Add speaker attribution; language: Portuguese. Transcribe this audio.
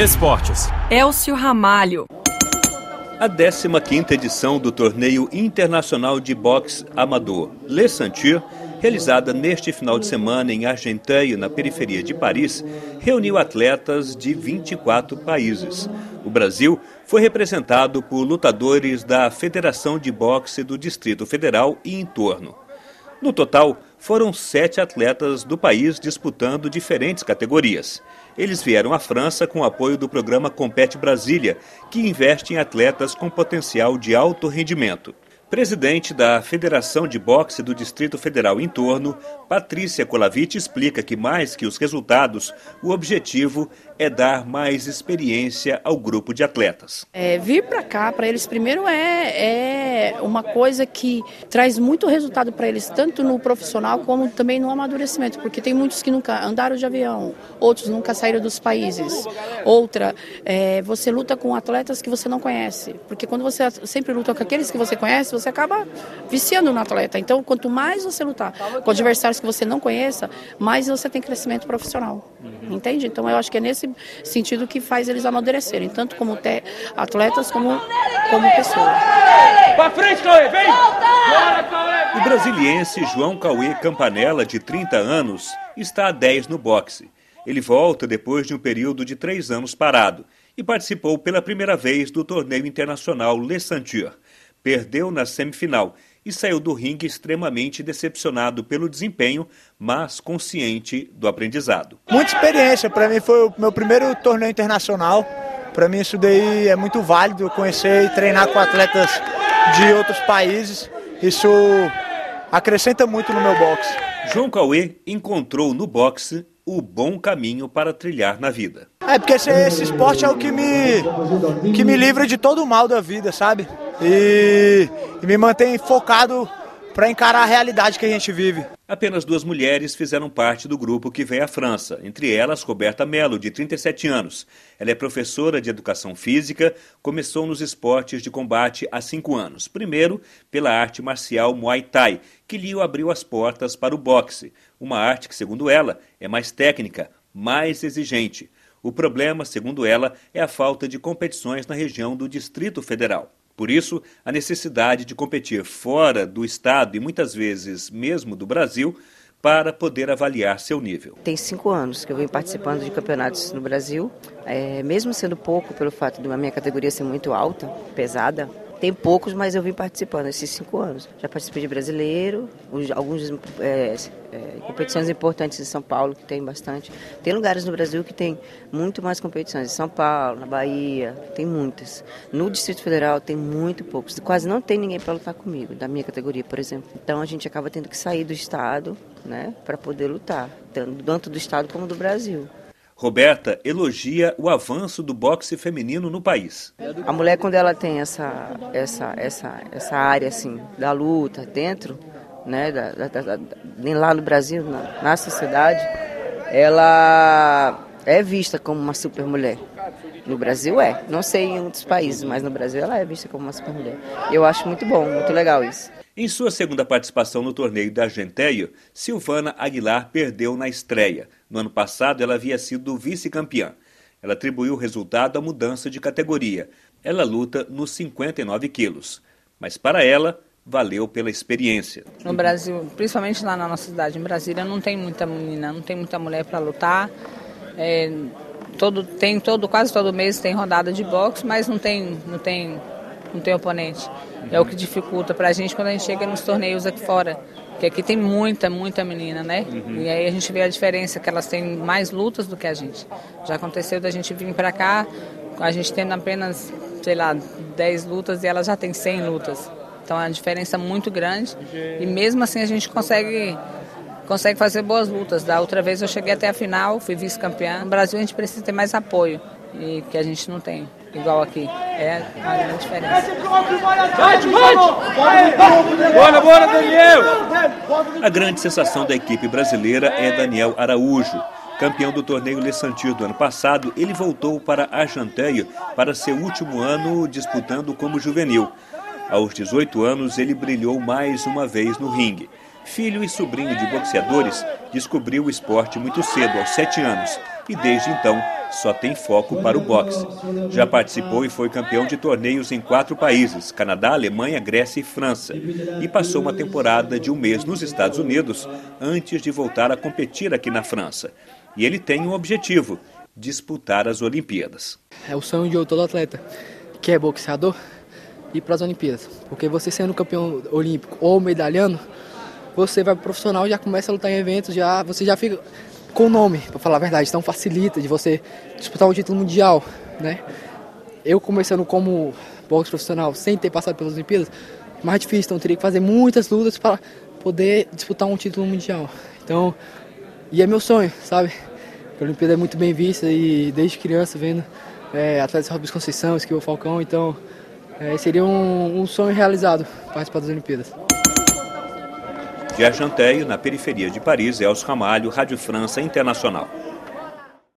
Speaker 1: Esportes.
Speaker 2: Elcio Ramalho.
Speaker 3: A 15ª edição do Torneio Internacional de Boxe Amador Les Sentiers, realizada neste final de semana em Argenteuil, na periferia de Paris, reuniu atletas de 24 países. O Brasil foi representado por lutadores da Federação de Boxe do Distrito Federal e entorno. No total, foram 7 atletas do país disputando diferentes categorias. Eles vieram à França com o apoio do programa Compete Brasília, que investe em atletas com potencial de alto rendimento. Presidente da Federação de Boxe do Distrito Federal e entorno, Patrícia Colavich, explica que mais que os resultados, o objetivo é dar mais experiência ao grupo de atletas.
Speaker 4: Vir para cá, para eles, primeiro é uma coisa que traz muito resultado para eles, tanto no profissional como também no amadurecimento, porque tem muitos que nunca andaram de avião, outros nunca saíram dos países. Outra, você luta com atletas que você não conhece, porque quando você sempre luta com aqueles que você conhece, você acaba viciando no atleta. Então, quanto mais você lutar com adversários que você não conheça, mais você tem crescimento profissional. Entende? Então, eu acho que é nesse sentido que faz eles amadurecerem, tanto como atletas como pessoas.
Speaker 3: Pra frente, Cauê, vem! Bora, Cauê! O brasiliense João Cauê Campanella, de 30 anos, está há 10 no boxe. Ele volta depois de um período de 3 anos parado e participou pela primeira vez do torneio internacional Les Sentiers. Perdeu na semifinal e saiu do ringue extremamente decepcionado pelo desempenho, mas consciente do aprendizado.
Speaker 5: Muita experiência, para mim foi o meu primeiro torneio internacional. Para mim isso daí é muito válido, conhecer e treinar com atletas de outros países. Isso acrescenta muito no meu boxe.
Speaker 3: João Cauê encontrou no boxe o bom caminho para trilhar na vida.
Speaker 5: Porque esse esporte é o que me livra de todo o mal da vida, sabe? E me mantém focado para encarar a realidade que a gente vive.
Speaker 3: Apenas 2 mulheres fizeram parte do grupo que veio à França, entre elas Roberta Mello, de 37 anos. Ela é professora de educação física, começou nos esportes de combate há 5 anos. Primeiro, pela arte marcial Muay Thai, que lhe abriu as portas para o boxe, uma arte que, segundo ela, é mais técnica, mais exigente. O problema, segundo ela, é a falta de competições na região do Distrito Federal. Por isso, a necessidade de competir fora do estado e muitas vezes mesmo do Brasil para poder avaliar seu nível.
Speaker 6: Tem 5 anos que eu venho participando de campeonatos no Brasil, mesmo sendo pouco pelo fato de a minha categoria ser muito alta, pesada. Tem poucos, mas eu vim participando esses 5 anos. Já participei de brasileiro, algumas competições importantes em São Paulo, que tem bastante. Tem lugares no Brasil que tem muito mais competições. Em São Paulo, na Bahia, tem muitas. No Distrito Federal tem muito poucos. Quase não tem ninguém para lutar comigo, da minha categoria, por exemplo. Então a gente acaba tendo que sair do estado, né, para poder lutar, tanto do estado como do Brasil.
Speaker 3: Roberta elogia o avanço do boxe feminino no país.
Speaker 6: A mulher, quando ela tem essa área assim, da luta dentro, né, lá no Brasil, na sociedade, ela é vista como uma super mulher. No Brasil não sei em outros países, mas no Brasil ela é vista como uma super mulher. Eu acho muito bom, muito legal isso.
Speaker 3: Em sua segunda participação no torneio da Argenteuil, Silvana Aguilar perdeu na estreia. No ano passado, ela havia sido vice-campeã. Ela atribuiu o resultado à mudança de categoria. Ela luta nos 59 quilos. Mas para ela, valeu pela experiência.
Speaker 7: No Brasil, principalmente lá na nossa cidade, em Brasília, não tem muita menina, não tem muita mulher para lutar. Quase todo mês tem rodada de boxe, mas não tem oponente. É o que dificulta pra gente quando a gente chega nos torneios aqui fora. Porque aqui tem muita menina, né? E aí a gente vê a diferença, que elas têm mais lutas do que a gente. Já aconteceu da gente vir pra cá, a gente tendo apenas, 10 lutas e elas já têm 100 lutas. Então é uma diferença muito grande. E mesmo assim a gente consegue fazer boas lutas. Da outra vez eu cheguei até a final, fui vice-campeã. No Brasil a gente precisa ter mais apoio, e que a gente não tem. Igual aqui. É uma grande diferença.
Speaker 3: Bora, Daniel! A grande sensação da equipe brasileira é Daniel Araújo. Campeão do torneio Les Sentiers do ano passado, ele voltou para Argenteuil para seu último ano disputando como juvenil. Aos 18 anos, ele brilhou mais uma vez no ringue. Filho e sobrinho de boxeadores, descobriu o esporte muito cedo, aos 7 anos. e desde então só tem foco para o boxe. Já participou e foi campeão de torneios em 4 países, Canadá, Alemanha, Grécia e França, e passou uma temporada de 1 mês nos Estados Unidos antes de voltar a competir aqui na França. E ele tem um objetivo: disputar as Olimpíadas.
Speaker 1: É o sonho de todo atleta que é boxeador ir para as Olimpíadas, porque você sendo campeão olímpico ou medalhando, você vai pro profissional, já começa a lutar em eventos, você já fica com o nome, para falar a verdade, então facilita de você disputar o título mundial, né? Eu começando como boxe profissional sem ter passado pelas Olimpíadas, mais difícil, então eu teria que fazer muitas lutas para poder disputar um título mundial. Então, e é meu sonho, sabe? A Olimpíada é muito bem vista e desde criança vendo atletas Robson Conceição, Esquivel Falcão, então seria um sonho realizado participar das Olimpíadas.
Speaker 3: De Argenteuil, na periferia de Paris, Elcio Ramalho, Rádio França Internacional.